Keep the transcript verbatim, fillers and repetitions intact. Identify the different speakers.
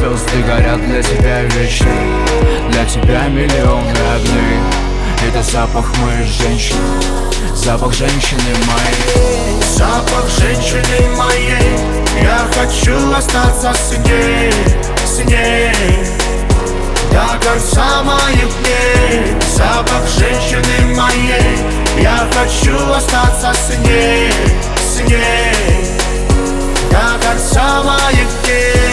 Speaker 1: звезды горят для тебя вечно. Для тебя миллионы огней. Это запах моей женщины, запах женщины моей.
Speaker 2: Запах женщины моей. Я хочу остаться с ней, с ней до конца моих дней. Запах женщины моей. Я хочу остаться с ней, с ней до конца моих дней.